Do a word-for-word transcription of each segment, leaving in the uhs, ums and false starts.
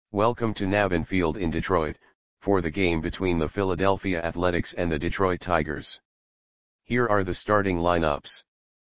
Welcome to Navin Field in Detroit, for the game between the Philadelphia Athletics and the Detroit Tigers. Here are the starting lineups.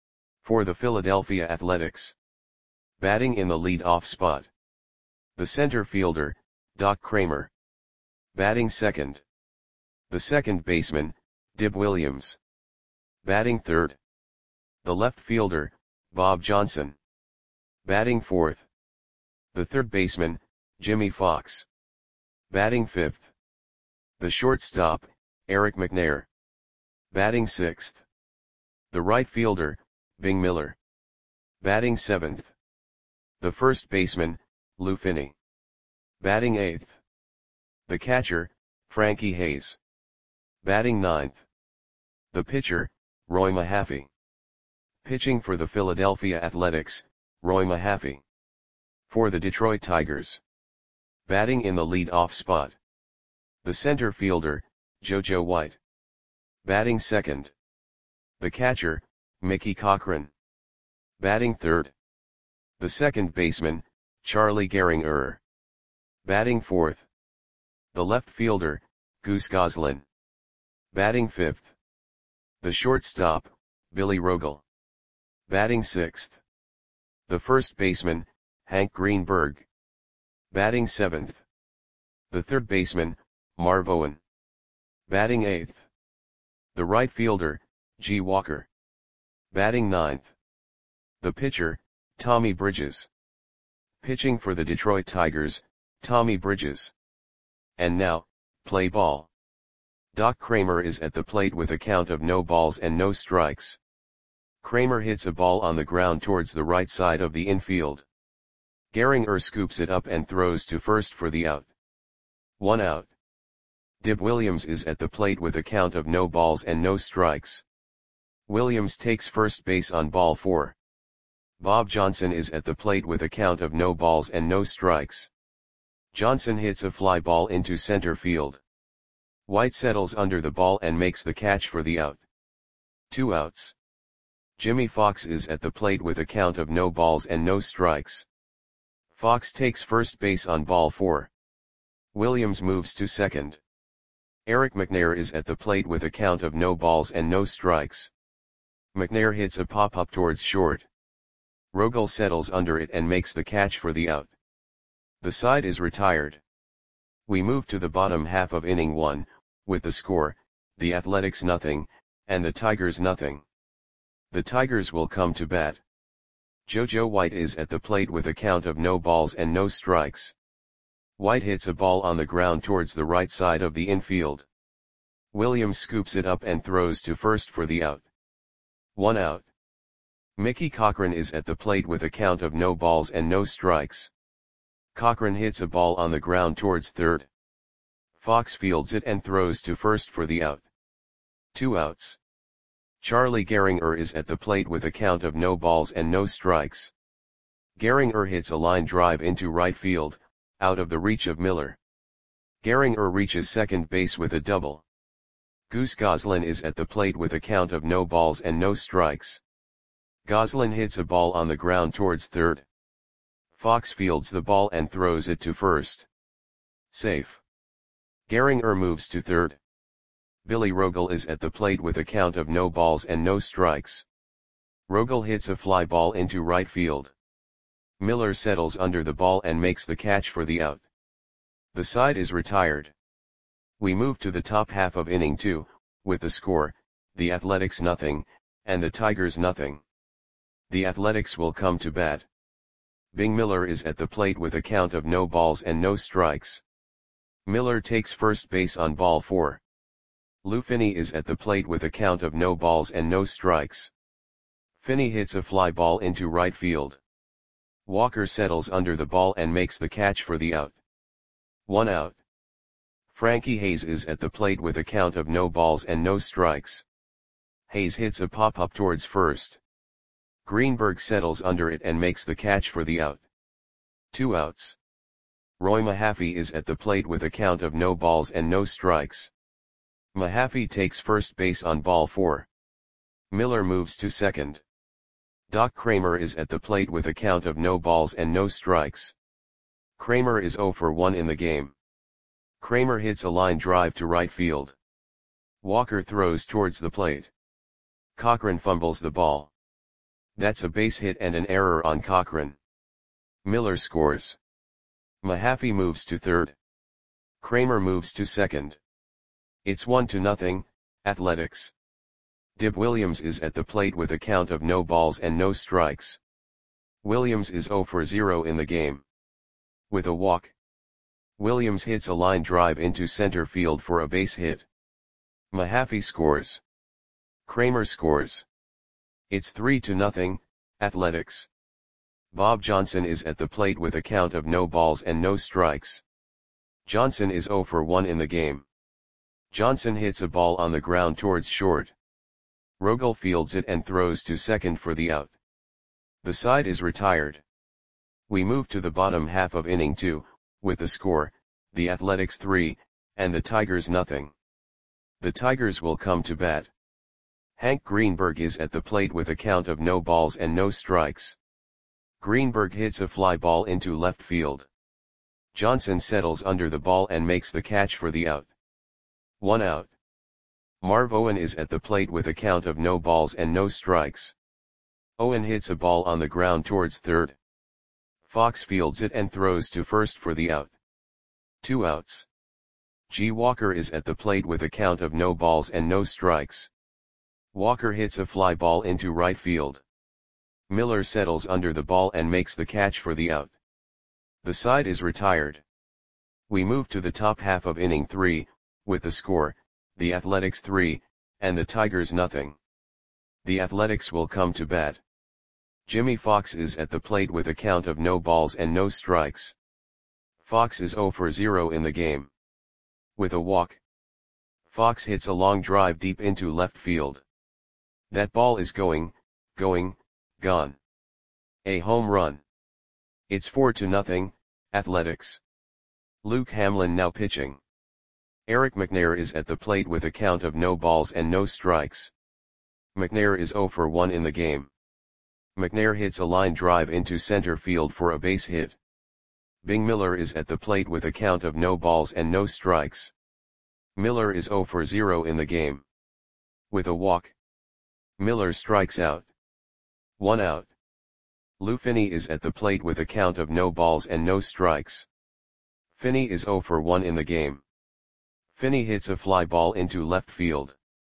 For the Philadelphia Athletics. Batting in the lead-off spot. The center fielder, Doc Kramer. Batting second. The second baseman, Dib Williams. Batting third. The left fielder, Bob Johnson. Batting fourth. The third baseman, Jimmy Fox. Batting fifth. The shortstop, Eric McNair. Batting sixth. The right fielder, Bing Miller. Batting seventh. The first baseman, Lou Finney. Batting eighth. The catcher, Frankie Hayes. Batting ninth. The pitcher, Roy Mahaffey. Pitching for the Philadelphia Athletics, Roy Mahaffey. For the Detroit Tigers. Batting in the lead-off spot. The center fielder, JoJo White. Batting second. The catcher, Mickey Cochrane. Batting third. The second baseman, Charlie Gehringer. Batting fourth. The left fielder, Goose Goslin. Batting fifth. The shortstop, Billy Rogel. Batting sixth. The first baseman, Hank Greenberg. Batting seventh. The third baseman, Marv Owen. Batting eighth. The right fielder, G. Walker. Batting ninth. The pitcher, Tommy Bridges. Pitching for the Detroit Tigers, Tommy Bridges. And now, play ball. Doc Kramer is at the plate with a count of no balls and no strikes. Kramer hits a ball on the ground towards the right side of the infield. Gehringer scoops it up and throws to first for the out. One out. Dib Williams is at the plate with a count of no balls and no strikes. Williams takes first base on ball four. Bob Johnson is at the plate with a count of no balls and no strikes. Johnson hits a fly ball into center field. White settles under the ball and makes the catch for the out. Two outs. Jimmy Fox is at the plate with a count of no balls and no strikes. Fox takes first base on ball four. Williams moves to second. Eric McNair is at the plate with a count of no balls and no strikes. McNair hits a pop-up towards short. Rogel settles under it and makes the catch for the out. The side is retired. We move to the bottom half of inning one, with the score, the Athletics nothing, and the Tigers nothing. The Tigers will come to bat. JoJo White is at the plate with a count of no balls and no strikes. White hits a ball on the ground towards the right side of the infield. Williams scoops it up and throws to first for the out. One out. Mickey Cochrane is at the plate with a count of no balls and no strikes. Cochrane hits a ball on the ground towards third. Fox fields it and throws to first for the out. Two outs. Charlie Gehringer is at the plate with a count of no balls and no strikes. Gehringer hits a line drive into right field, out of the reach of Miller. Gehringer reaches second base with a double. Goose Goslin is at the plate with a count of no balls and no strikes. Goslin hits a ball on the ground towards third. Fox fields the ball and throws it to first. Safe. Gehringer moves to third. Billy Rogel is at the plate with a count of no balls and no strikes. Rogel hits a fly ball into right field. Miller settles under the ball and makes the catch for the out. The side is retired. We move to the top half of inning two, with the score, the Athletics nothing, and the Tigers nothing. The Athletics will come to bat. Bing Miller is at the plate with a count of no balls and no strikes. Miller takes first base on ball four. Lou Finney is at the plate with a count of no balls and no strikes. Finney hits a fly ball into right field. Walker settles under the ball and makes the catch for the out. One out. Frankie Hayes is at the plate with a count of no balls and no strikes. Hayes hits a pop-up towards first. Greenberg settles under it and makes the catch for the out. Two outs. Roy Mahaffey is at the plate with a count of no balls and no strikes. Mahaffey takes first base on ball four. Miller moves to second. Doc Kramer is at the plate with a count of no balls and no strikes. Kramer is zero for one in the game. Kramer hits a line drive to right field. Walker throws towards the plate. Cochran fumbles the ball. That's a base hit and an error on Cochran. Miller scores. Mahaffey moves to third. Kramer moves to second. It's one to nothing, Athletics. Dib Williams is at the plate with a count of no balls and no strikes. Williams is zero for zero in the game. With a walk, Williams hits a line drive into center field for a base hit. Mahaffey scores. Kramer scores. It's three to nothing, Athletics. Bob Johnson is at the plate with a count of no balls and no strikes. Johnson is zero for one in the game. Johnson hits a ball on the ground towards short. Rogel fields it and throws to second for the out. The side is retired. We move to the bottom half of inning two, with the score, the Athletics three, and the Tigers nothing. The Tigers will come to bat. Hank Greenberg is at the plate with a count of no balls and no strikes. Greenberg hits a fly ball into left field. Johnson settles under the ball and makes the catch for the out. One out. Marv Owen is at the plate with a count of no balls and no strikes. Owen hits a ball on the ground towards third. Fox fields it and throws to first for the out. Two outs. G. Walker is at the plate with a count of no balls and no strikes. Walker hits a fly ball into right field. Miller settles under the ball and makes the catch for the out. The side is retired. We move to the top half of inning three, with the score, the Athletics three, and the Tigers nothing. The Athletics will come to bat. Jimmy Fox is at the plate with a count of no balls and no strikes. Fox is zero for zero in the game. With a walk, Fox hits a long drive deep into left field. That ball is going, going, gone. A home run. It's four to nothing, Athletics. Luke Hamlin now pitching. Eric McNair is at the plate with a count of no balls and no strikes. McNair is zero for one in the game. McNair hits a line drive into center field for a base hit. Bing Miller is at the plate with a count of no balls and no strikes. Miller is zero for zero in the game. With a walk, Miller strikes out. One out. Lou Finney is at the plate with a count of no balls and no strikes. Finney is zero for one in the game. Finney hits a fly ball into left field.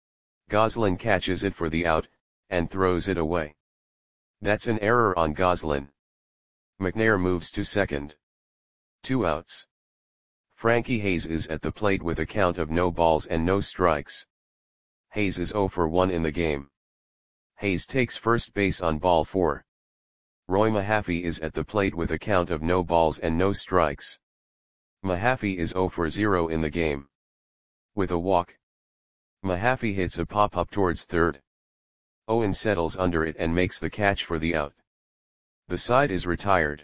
Goslin catches it for the out, and throws it away. That's an error on Goslin. McNair moves to second. Two outs. Frankie Hayes is at the plate with a count of no balls and no strikes. Hayes is zero for one in the game. Hayes takes first base on ball four. Roy Mahaffey is at the plate with a count of no balls and no strikes. Mahaffey is zero for zero in the game. With a walk, Mahaffey hits a pop-up towards third. Owen settles under it and makes the catch for the out. The side is retired.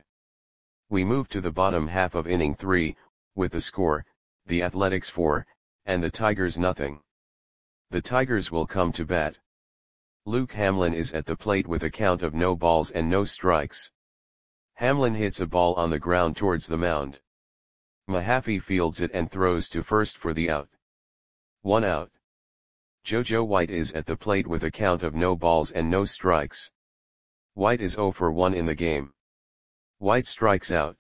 We move to the bottom half of inning three, with the score, the Athletics four, and the Tigers nothing. The Tigers will come to bat. Luke Hamlin is at the plate with a count of no balls and no strikes. Hamlin hits a ball on the ground towards the mound. Mahaffey fields it and throws to first for the out. One out. JoJo White is at the plate with a count of no balls and no strikes. White is zero for one in the game. White strikes out.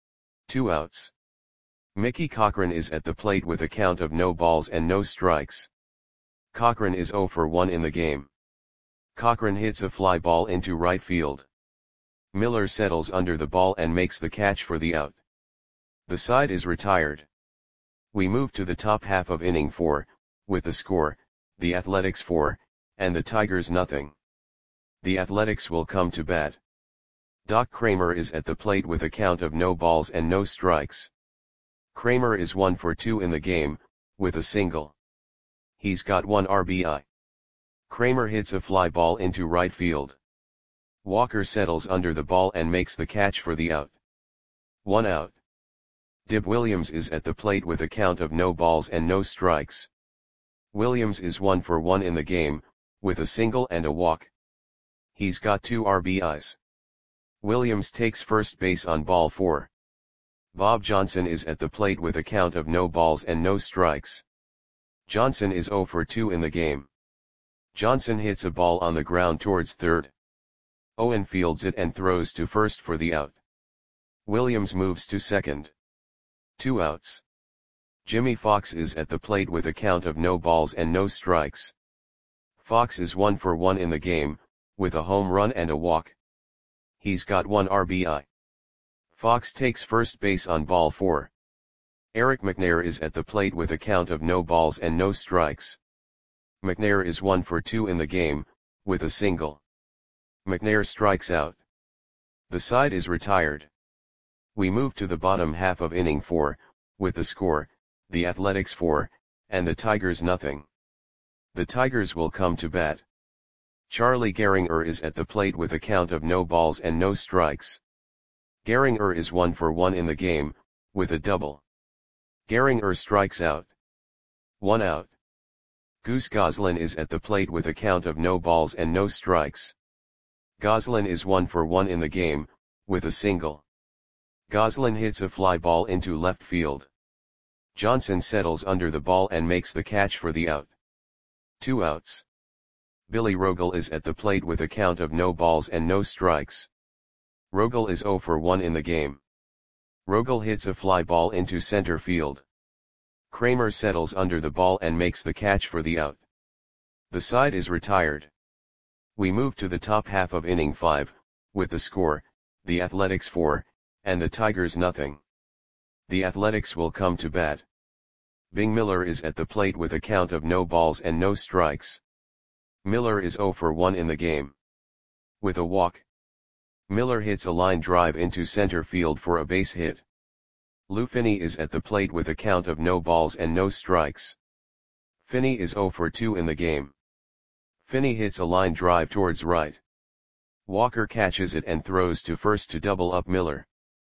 Two outs. Mickey Cochran is at the plate with a count of no balls and no strikes. Cochran is zero for one in the game. Cochran hits a fly ball into right field. Miller settles under the ball and makes the catch for the out. The side is retired. We move to the top half of inning four, with the score, the Athletics four, and the Tigers nothing. The Athletics will come to bat. Doc Kramer is at the plate with a count of no balls and no strikes. Kramer is one for two in the game, with a single. He's got one R B I. Kramer hits a fly ball into right field. Walker settles under the ball and makes the catch for the out. One out. Dib Williams is at the plate with a count of no balls and no strikes. Williams is one for one in the game, with a single and a walk. He's got two R B Is. Williams takes first base on ball four. Bob Johnson is at the plate with a count of no balls and no strikes. Johnson is zero for two in the game. Johnson hits a ball on the ground towards third. Owen fields it and throws to first for the out. Williams moves to second. Two outs. Jimmy Fox is at the plate with a count of no balls and no strikes. Fox is one for one in the game, with a home run and a walk. He's got one R B I. Fox takes first base on ball four. Eric McNair is at the plate with a count of no balls and no strikes. McNair is one for two in the game, with a single. McNair strikes out. The side is retired. We move to the bottom half of inning four, with the score, the Athletics four, and the Tigers nothing. The Tigers will come to bat. Charlie Gehringer is at the plate with a count of no balls and no strikes. Gehringer is one for one in the game, with a double. Gehringer strikes out. One out. Goose Goslin is at the plate with a count of no balls and no strikes. Goslin is one for one in the game, with a single. Goslin hits a fly ball into left field. Johnson settles under the ball and makes the catch for the out. Two outs. Billy Rogel is at the plate with a count of no balls and no strikes. Rogel is zero for one in the game. Rogel hits a fly ball into center field. Kramer settles under the ball and makes the catch for the out. The side is retired. We move to the top half of inning five, with the score, the Athletics four, and the Tigers nothing. The Athletics will come to bat. Bing Miller is at the plate with a count of no balls and no strikes. Miller is zero for one in the game. With a walk. Miller hits a line drive into center field for a base hit. Lou Finney is at the plate with a count of no balls and no strikes. Finney is zero for two in the game. Finney hits a line drive towards right. Walker catches it and throws to first to double up Miller.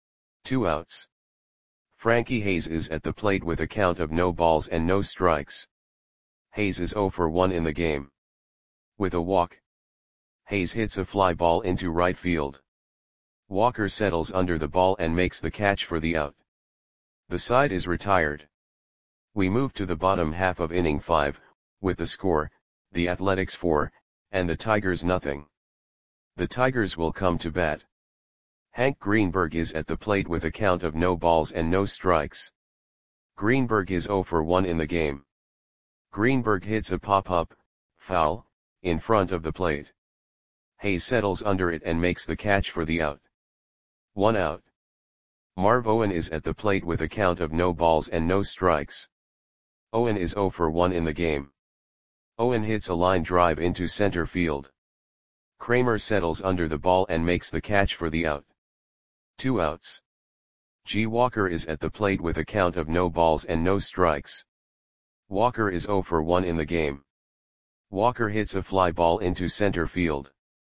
Two outs. Frankie Hayes is at the plate with a count of no balls and no strikes. Hayes is zero for one in the game. With a walk. Hayes hits a fly ball into right field. Walker settles under the ball and makes the catch for the out. The side is retired. We move to the bottom half of inning five, with the score, the Athletics four, and the Tigers nothing. The Tigers will come to bat. Hank Greenberg is at the plate with a count of no balls and no strikes. Greenberg is zero for one in the game. Greenberg hits a pop-up, foul, in front of the plate. Hayes settles under it and makes the catch for the out. One out. Marv Owen is at the plate with a count of no balls and no strikes. Owen is zero for one in the game. Owen hits a line drive into center field. Kramer settles under the ball and makes the catch for the out. Two outs. G. Walker is at the plate with a count of no balls and no strikes. Walker is zero for one in the game. Walker hits a fly ball into center field.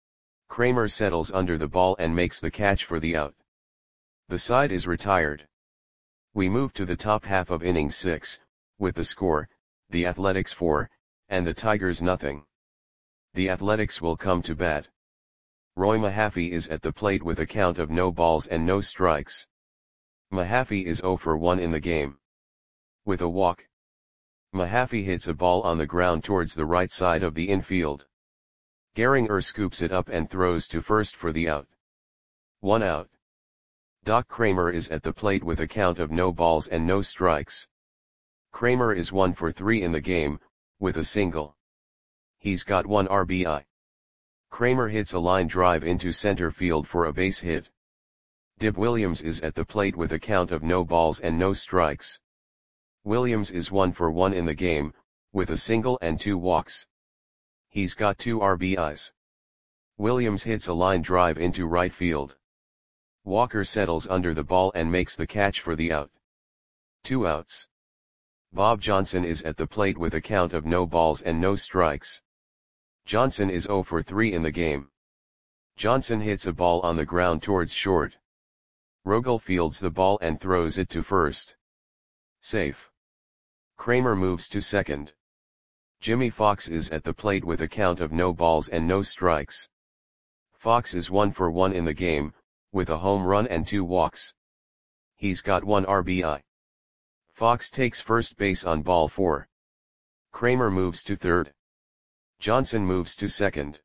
Kramer settles under the ball and makes the catch for the out. The side is retired. We move to the top half of inning six, with the score, the Athletics four, and the Tigers nothing. The Athletics will come to bat. Roy Mahaffey is at the plate with a count of no balls and no strikes. Mahaffey is zero for one in the game. With a walk. Mahaffey hits a ball on the ground towards the right side of the infield. Gehringer scoops it up and throws to first for the out. One out. Doc Kramer is at the plate with a count of no balls and no strikes. Kramer is one for three in the game, with a single. He's got one R B I. Kramer hits a line drive into center field for a base hit. Dib Williams is at the plate with a count of no balls and no strikes. Williams is one for one in the game, with a single and two walks. He's got two R B Is. Williams hits a line drive into right field. Walker settles under the ball and makes the catch for the out. Two outs. Bob Johnson is at the plate with a count of no balls and no strikes. Johnson is zero for three in the game. Johnson hits a ball on the ground towards short. Rogel fields the ball and throws it to first. Safe. Kramer moves to second. Jimmy Fox is at the plate with a count of no balls and no strikes. Fox is one for one in the game, with a home run and two walks. He's got one R B I. Fox takes first base on ball four. Kramer moves to third. Johnson moves to second.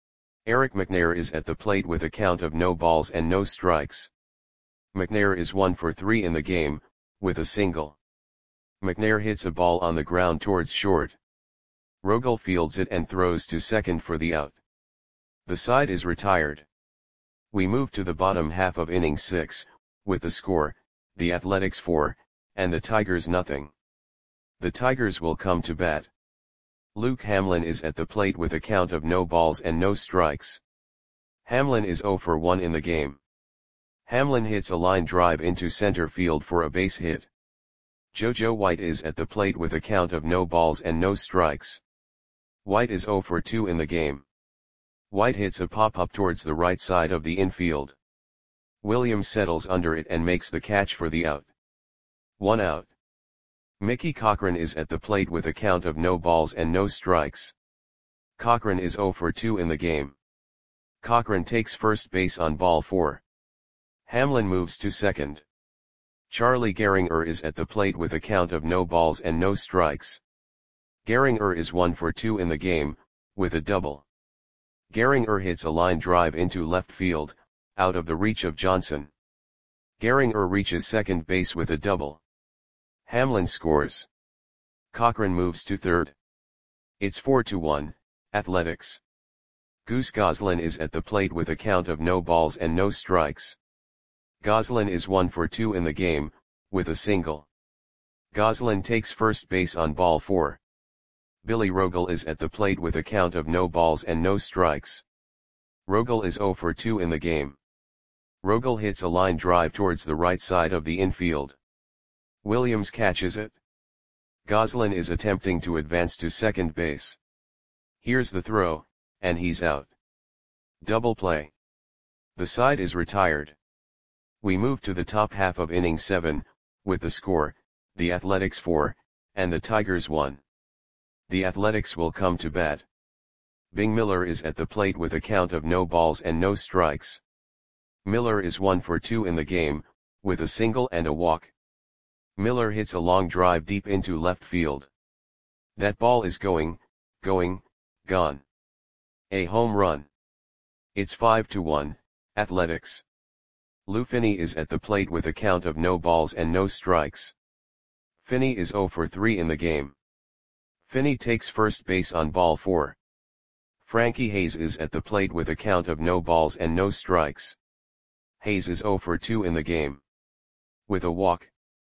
Eric McNair is at the plate with a count of no balls and no strikes. McNair is one for three in the game, with a single. McNair hits a ball on the ground towards short. Rogel fields it and throws to second for the out. The side is retired. We move to the bottom half of inning six, with the score, the Athletics four, and the Tigers nothing. The Tigers will come to bat. Luke Hamlin is at the plate with a count of no balls and no strikes. Hamlin is zero for one in the game. Hamlin hits a line drive into center field for a base hit. JoJo White is at the plate with a count of no balls and no strikes. White is zero for two in the game. White hits a pop-up towards the right side of the infield. Williams settles under it and makes the catch for the out. One out. Mickey Cochrane is at the plate with a count of no balls and no strikes. Cochrane is zero for two in the game. Cochrane takes first base on ball four. Hamlin moves to second. Charlie Gehringer is at the plate with a count of no balls and no strikes. Gehringer is one for two in the game, with a double. Gehringer hits a line drive into left field, out of the reach of Johnson. Gehringer reaches second base with a double. Hamlin scores. Cochrane moves to third. It's four to one, Athletics. Goose Goslin is at the plate with a count of no balls and no strikes. Goslin is one for two in the game, with a single. Goslin takes first base on ball four. Billy Rogel is at the plate with a count of no balls and no strikes. Rogel is zero for two in the game. Rogel hits a line drive towards the right side of the infield. Williams catches it. Goslin is attempting to advance to second base. Here's the throw, and he's out. Double play. The side is retired. We move to the top half of inning seven, with the score, the Athletics four, and the Tigers one. The Athletics will come to bat. Bing Miller is at the plate with a count of no balls and no strikes. Miller is one for two in the game, with a single and a walk. Miller hits a long drive deep into left field. That ball is going, going, gone. A home run. It's five to one, Athletics. Lou Finney is at the plate with a count of no balls and no strikes. Finney is zero for three in the game. Finney takes first base on ball four. Frankie Hayes is at the plate with a count of no balls and no strikes. Hayes is zero for two in the game. With a walk.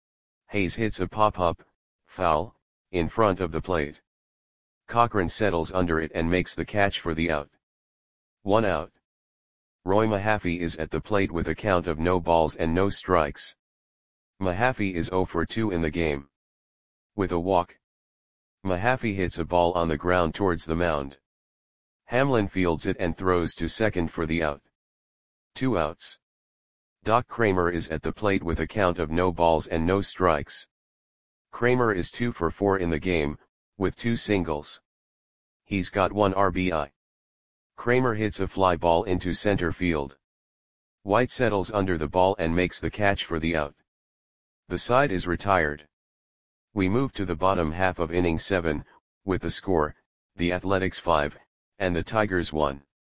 Hayes hits a pop-up, foul, in front of the plate. Cochrane settles under it and makes the catch for the out. One out. Roy Mahaffey is at the plate with a count of no balls and no strikes. Mahaffey is zero for two in the game. With a walk. Mahaffey hits a ball on the ground towards the mound. Hamlin fields it and throws to second for the out. Two outs. Doc Kramer is at the plate with a count of no balls and no strikes. Kramer is two for four in the game, with two singles. He's got one R B I. Kramer hits a fly ball into center field. White settles under the ball and makes the catch for the out. The side is retired. We move to the bottom half of inning seven, with the score, the Athletics five, and the Tigers one.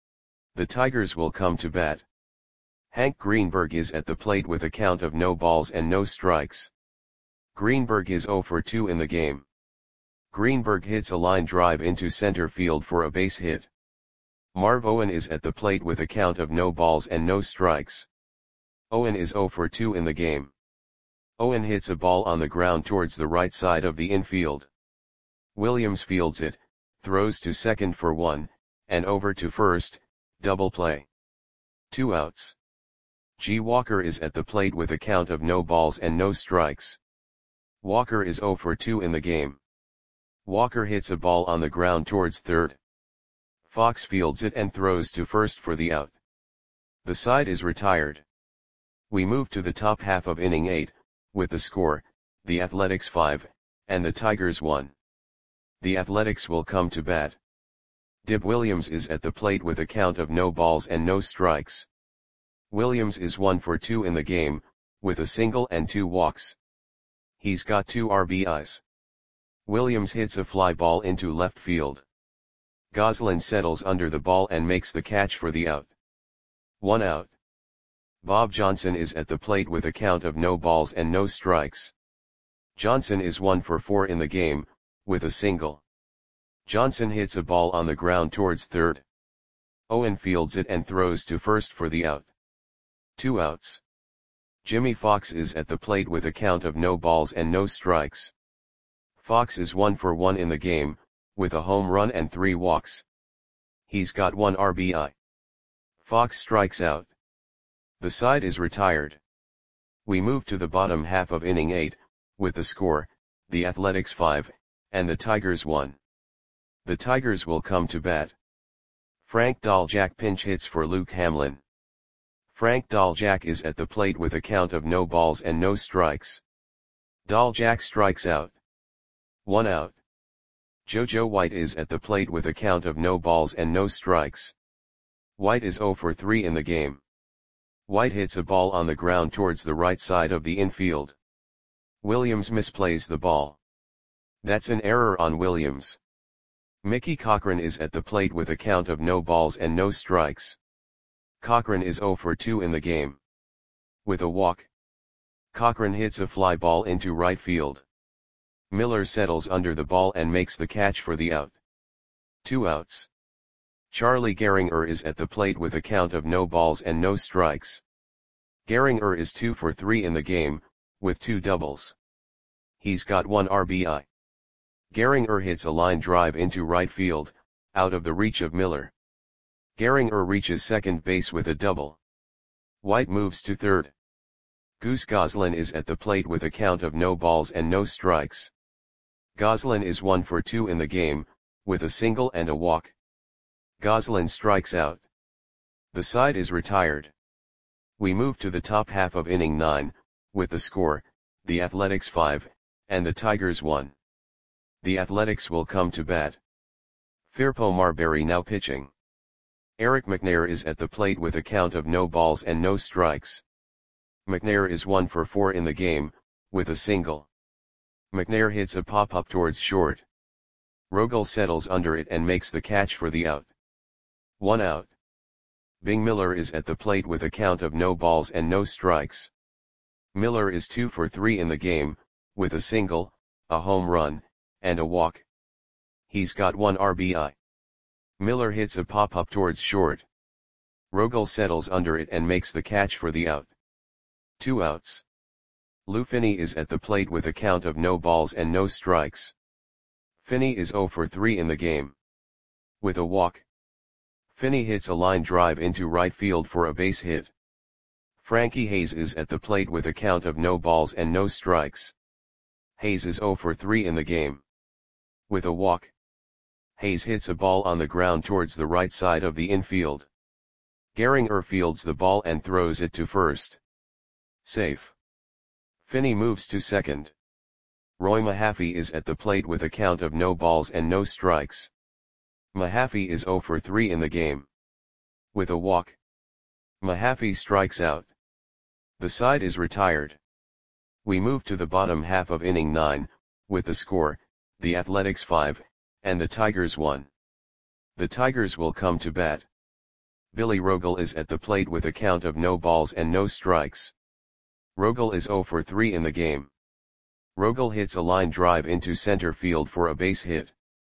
The Tigers will come to bat. Hank Greenberg is at the plate with a count of no balls and no strikes. Greenberg is zero for two in the game. Greenberg hits a line drive into center field for a base hit. Marv Owen is at the plate with a count of no balls and no strikes. Owen is zero for two in the game. Owen hits a ball on the ground towards the right side of the infield. Williams fields it, throws to second for one, and over to first, double play. Two outs. G. Walker is at the plate with a count of no balls and no strikes. Walker is zero for two in the game. Walker hits a ball on the ground towards third. Fox fields it and throws to first for the out. The side is retired. We move to the top half of inning eight, with the score, the Athletics five, and the Tigers one. The Athletics will come to bat. Dib Williams is at the plate with a count of no balls and no strikes. Williams is one for two in the game, with a single and two walks. He's got two R B Is. Williams hits a fly ball into left field. Goslin settles under the ball and makes the catch for the out. One out. Bob Johnson is at the plate with a count of no balls and no strikes. Johnson is one for four in the game, with a single. Johnson hits a ball on the ground towards third. Owen fields it and throws to first for the out. Two outs. Jimmy Fox is at the plate with a count of no balls and no strikes. Fox is one for one in the game, with a home run and three walks. He's got one R B I. Fox strikes out. The side is retired. We move to the bottom half of inning eight, with the score, the Athletics five, and the Tigers one. The Tigers will come to bat. Frank Dahljack pinch hits for Luke Hamlin. Frank Dahljack is at the plate with a count of no balls and no strikes. Dahljack strikes out. One out. JoJo White is at the plate with a count of no balls and no strikes. White is zero for three in the game. White hits a ball on the ground towards the right side of the infield. Williams misplays the ball. That's an error on Williams. Mickey Cochran is at the plate with a count of no balls and no strikes. Cochran is zero for two in the game. With a walk. Cochran hits a fly ball into right field. Miller settles under the ball and makes the catch for the out. Two outs. Charlie Gehringer is at the plate with a count of no balls and no strikes. Gehringer is two for three in the game, with two doubles. He's got one R B I. Gehringer hits a line drive into right field, out of the reach of Miller. Gehringer reaches second base with a double. White moves to third. Goose Goslin is at the plate with a count of no balls and no strikes. Goslin is one for two in the game, with a single and a walk. Goslin strikes out. The side is retired. We move to the top half of inning nine, with the score, the Athletics five, and the Tigers one. The Athletics will come to bat. Firpo Marberry now pitching. Eric McNair is at the plate with a count of no balls and no strikes. McNair is one for four in the game, with a single. McNair hits a pop-up towards short. Rogel settles under it and makes the catch for the out. One out. Bing Miller is at the plate with a count of no balls and no strikes. Miller is two for three in the game, with a single, a home run, and a walk. He's got one R B I. Miller hits a pop-up towards short. Rogel settles under it and makes the catch for the out. Two outs. Lou Finney is at the plate with a count of no balls and no strikes. Finney is zero for three in the game. With a walk. Finney hits a line drive into right field for a base hit. Frankie Hayes is at the plate with a count of no balls and no strikes. Hayes is zero for three in the game. With a walk. Hayes hits a ball on the ground towards the right side of the infield. Gehringer fields the ball and throws it to first. Safe. Finney moves to second. Roy Mahaffey is at the plate with a count of no balls and no strikes. Mahaffey is zero for three in the game. With a walk. Mahaffey strikes out. The side is retired. We move to the bottom half of inning nine, with the score, the Athletics five, and the Tigers one. The Tigers will come to bat. Billy Rogel is at the plate with a count of no balls and no strikes. Rogel is zero for three in the game. Rogel hits a line drive into center field for a base hit.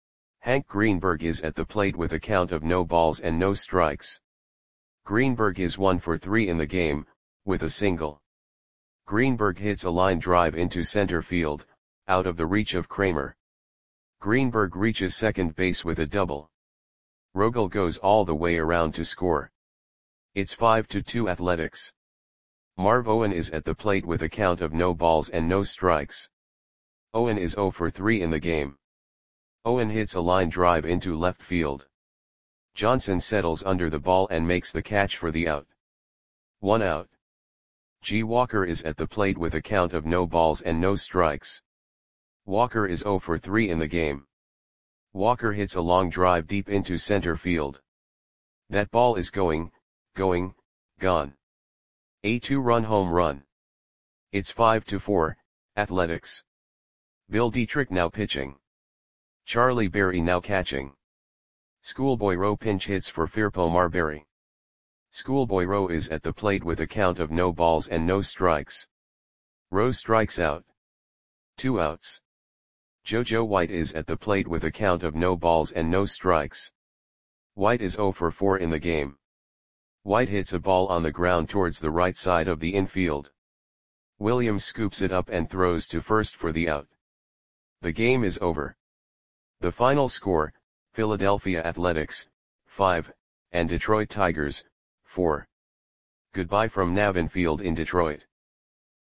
Hank Greenberg is at the plate with a count of no balls and no strikes. Greenberg is one for three in the game, with a single. Greenberg hits a line drive into center field, out of the reach of Kramer. Greenberg reaches second base with a double. Rogel goes all the way around to score. It's five to two Athletics. Marv Owen is at the plate with a count of no balls and no strikes. Owen is zero for three in the game. Owen hits a line drive into left field. Johnson settles under the ball and makes the catch for the out. One out. G. Walker is at the plate with a count of no balls and no strikes. Walker is zero for three in the game. Walker hits a long drive deep into center field. That ball is going, going, gone. A two-run home run. It's five to four, Athletics. Bill Dietrich now pitching. Charlie Berry now catching. Schoolboy Rowe pinch hits for Firpo Marbury. Schoolboy Rowe is at the plate with a count of no balls and no strikes. Rowe strikes out. Two outs. JoJo White is at the plate with a count of no balls and no strikes. White is zero for four in the game. White hits a ball on the ground towards the right side of the infield. Williams scoops it up and throws to first for the out. The game is over. The final score, Philadelphia Athletics, five, and Detroit Tigers, four. Goodbye from Navin Field in Detroit.